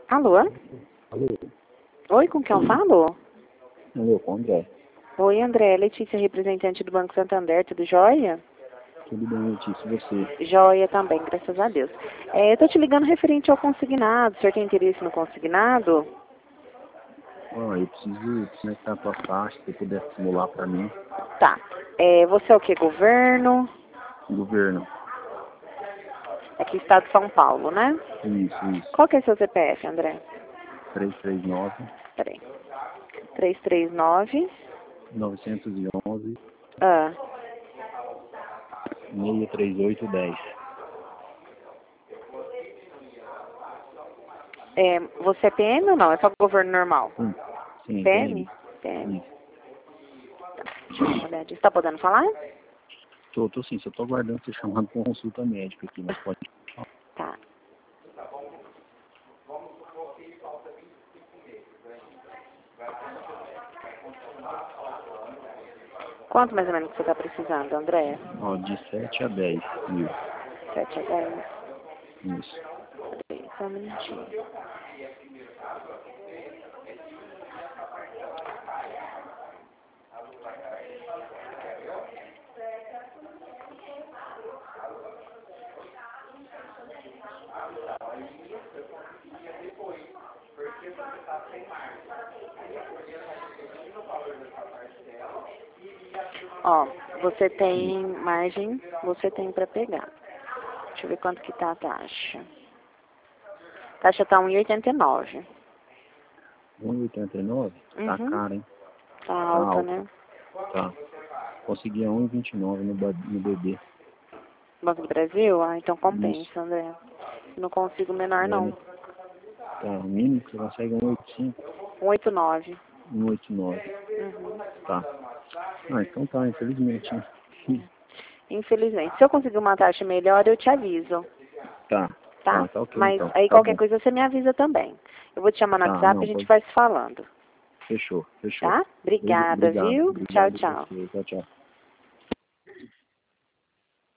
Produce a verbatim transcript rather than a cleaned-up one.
Alô? Alô? Oi, com quem eu falo? Alô, com o André. Oi, André. Letícia, representante do Banco Santander, tudo jóia? Tudo bem, Letícia, e você? Jóia também, graças a Deus. É, eu tô te ligando referente ao consignado. O senhor tem interesse no consignado? Ó, eu preciso conectar a tua taxa, se você puder simular para mim. Tá. É, você é o que? Governo? Governo. Aqui, Estado de São Paulo, né? Isso, isso. Qual que é seu C P F, André? três três nove, Peraí. três três nove. nove um um, Ah, seis três oito um zero. é, você é P M ou não? É só governo normal? Sim, sim, P M? tem. P M. Isso. Deixa eu dar uma olhadinha. Você tá podendo falar? Tô, tô sim, só tô aguardando ser chamado para consulta médica aqui, mas pode. Tá. Quanto mais ou menos que você tá precisando, André? Ó, de sete a dez mil. Sete a dez. Isso. Peraí, só um minutinho. Ó, você tem margem, você tem pra pegar. Deixa eu ver quanto que tá a taxa. A taxa tá um e oitenta e nove. um e oitenta e nove? Tá Uhum. caro, hein? Tá alta, alta. né? Tá. Consegui a um e vinte e nove no, ba- no B B. Banco do Brasil? Ah, então Isso. compensa, André. Não consigo menor, É, né? não. Tá, o mínimo que você consegue é um oitenta e cinco, um oitenta e nove. um oitenta e nove. Uhum. Tá. Ah, então tá, infelizmente. Né? Infelizmente. Se eu conseguir uma taxa melhor, eu te aviso. Tá, Tá? tá, tá ok Mas então. aí Tá qualquer bom. coisa você me avisa também. Eu vou te chamar no Tá, WhatsApp e não, a gente pode. vai se falando. Fechou, fechou. Tá? Obrigada, Obrigado, viu? Tchau, obrigado tchau. você. Tchau, tchau.